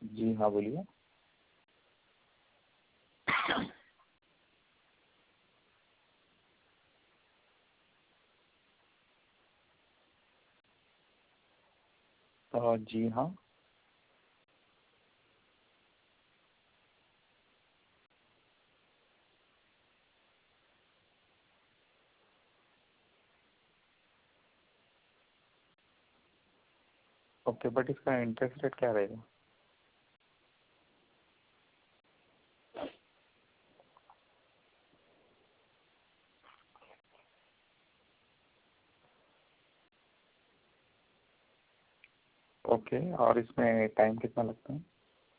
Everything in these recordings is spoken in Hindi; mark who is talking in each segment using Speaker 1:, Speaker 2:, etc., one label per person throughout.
Speaker 1: जी हाँ, बोलिए। जी हाँ। ओके, बट इसका इंटरेस्ट रेट क्या रहेगा? ओके, और इसमें टाइम कितना लगता है?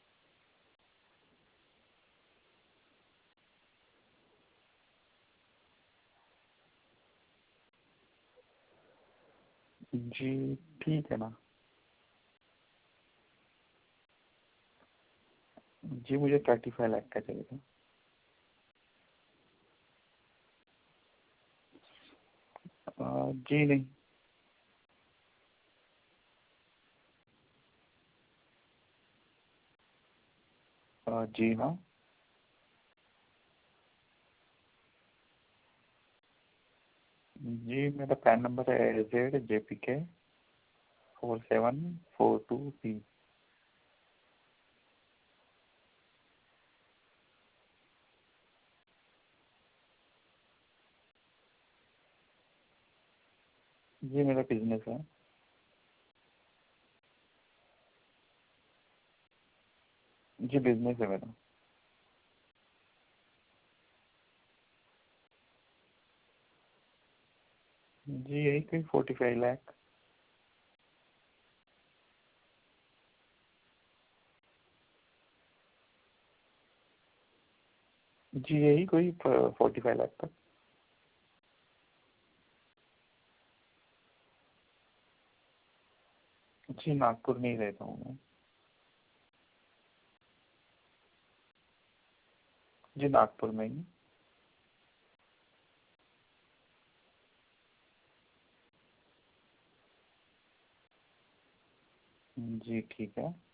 Speaker 1: जी ठीक है ना। जी मुझे 35 लाख का चाहिए था। जी नहीं। जी हाँ। जी मेरा पैन नंबर है ZJPK 4742P। जी मेरा बिजनेस है। जी बिजनेस है मेरा। जी यही कोई 45 लाख। जी यही कोई 45 लाख तक। जी नागपुर में ही रहता हूँ मैं। जी नागपुर में ही। जी ठीक है।